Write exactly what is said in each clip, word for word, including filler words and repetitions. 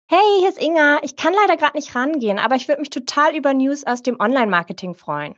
Hey, hier ist Inga. Ich kann leider gerade nicht rangehen, aber ich würde mich total über News aus dem Online-Marketing freuen.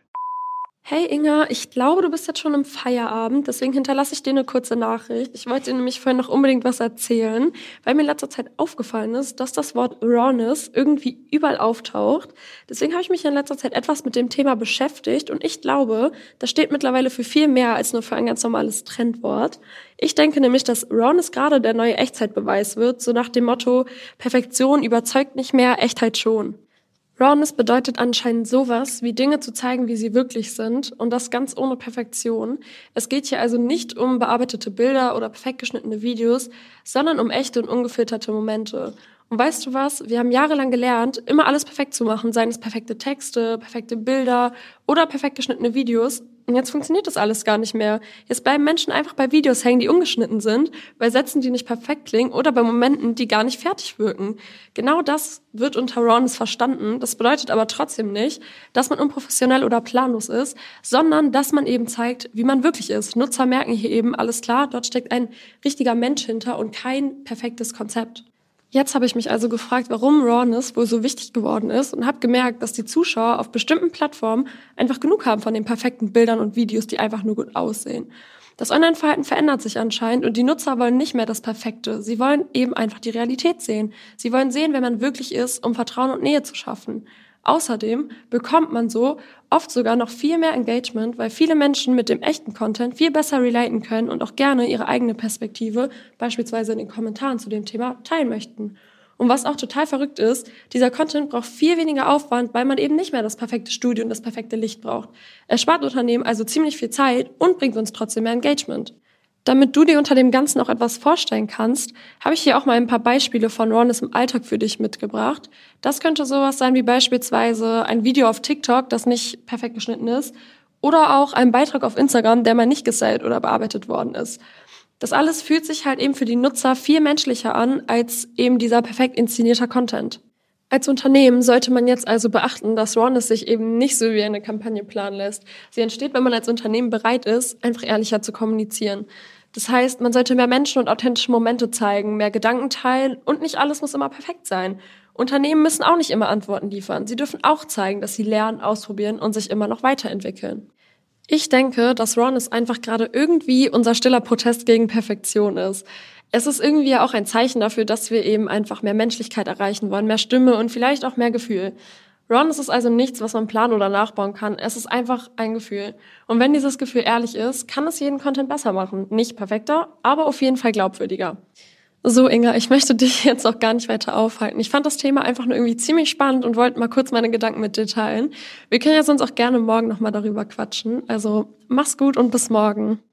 Hey Inga, ich glaube, du bist jetzt schon im Feierabend, deswegen hinterlasse ich dir eine kurze Nachricht. Ich wollte dir nämlich vorhin noch unbedingt was erzählen, weil mir in letzter Zeit aufgefallen ist, dass das Wort Rawness irgendwie überall auftaucht. Deswegen habe ich mich in letzter Zeit etwas mit dem Thema beschäftigt und ich glaube, das steht mittlerweile für viel mehr als nur für ein ganz normales Trendwort. Ich denke nämlich, dass Rawness gerade der neue Echtzeitbeweis wird, so nach dem Motto, Perfektion überzeugt nicht mehr, Echtheit schon. Rawness bedeutet anscheinend sowas, wie Dinge zu zeigen, wie sie wirklich sind und das ganz ohne Perfektion. Es geht hier also nicht um bearbeitete Bilder oder perfekt geschnittene Videos, sondern um echte und ungefilterte Momente. Und weißt du was? Wir haben jahrelang gelernt, immer alles perfekt zu machen, seien es perfekte Texte, perfekte Bilder oder perfekt geschnittene Videos. Und jetzt funktioniert das alles gar nicht mehr. Jetzt bleiben Menschen einfach bei Videos hängen, die ungeschnitten sind, bei Sätzen, die nicht perfekt klingen oder bei Momenten, die gar nicht fertig wirken. Genau das wird unter Rawness verstanden. Das bedeutet aber trotzdem nicht, dass man unprofessionell oder planlos ist, sondern dass man eben zeigt, wie man wirklich ist. Nutzer merken hier eben, alles klar, dort steckt ein richtiger Mensch hinter und kein perfektes Konzept. Jetzt habe ich mich also gefragt, warum Rawness wohl so wichtig geworden ist und habe gemerkt, dass die Zuschauer auf bestimmten Plattformen einfach genug haben von den perfekten Bildern und Videos, die einfach nur gut aussehen. Das Online-Verhalten verändert sich anscheinend und die Nutzer wollen nicht mehr das Perfekte. Sie wollen eben einfach die Realität sehen. Sie wollen sehen, wer man wirklich ist, um Vertrauen und Nähe zu schaffen. Außerdem bekommt man so oft sogar noch viel mehr Engagement, weil viele Menschen mit dem echten Content viel besser relaten können und auch gerne ihre eigene Perspektive, beispielsweise in den Kommentaren zu dem Thema, teilen möchten. Und was auch total verrückt ist, dieser Content braucht viel weniger Aufwand, weil man eben nicht mehr das perfekte Studio und das perfekte Licht braucht. Es spart Unternehmen also ziemlich viel Zeit und bringt uns trotzdem mehr Engagement. Damit du dir unter dem Ganzen auch etwas vorstellen kannst, habe ich hier auch mal ein paar Beispiele von Rawness im Alltag für dich mitgebracht. Das könnte sowas sein wie beispielsweise ein Video auf TikTok, das nicht perfekt geschnitten ist, oder auch ein Beitrag auf Instagram, der mal nicht gestylt oder bearbeitet worden ist. Das alles fühlt sich halt eben für die Nutzer viel menschlicher an, als eben dieser perfekt inszenierter Content. Als Unternehmen sollte man jetzt also beachten, dass Rawness sich eben nicht so wie eine Kampagne planen lässt. Sie entsteht, wenn man als Unternehmen bereit ist, einfach ehrlicher zu kommunizieren. Das heißt, man sollte mehr Menschen und authentische Momente zeigen, mehr Gedanken teilen und nicht alles muss immer perfekt sein. Unternehmen müssen auch nicht immer Antworten liefern. Sie dürfen auch zeigen, dass sie lernen, ausprobieren und sich immer noch weiterentwickeln. Ich denke, dass Rawness einfach gerade irgendwie unser stiller Protest gegen Perfektion ist. Es ist irgendwie ja auch ein Zeichen dafür, dass wir eben einfach mehr Menschlichkeit erreichen wollen, mehr Stimme und vielleicht auch mehr Gefühl. Rawness ist also nichts, was man planen oder nachbauen kann. Es ist einfach ein Gefühl. Und wenn dieses Gefühl ehrlich ist, kann es jeden Content besser machen. Nicht perfekter, aber auf jeden Fall glaubwürdiger. So, Inga, ich möchte dich jetzt auch gar nicht weiter aufhalten. Ich fand das Thema einfach nur irgendwie ziemlich spannend und wollte mal kurz meine Gedanken mit dir teilen. Wir können ja sonst auch gerne morgen nochmal darüber quatschen. Also, mach's gut und bis morgen.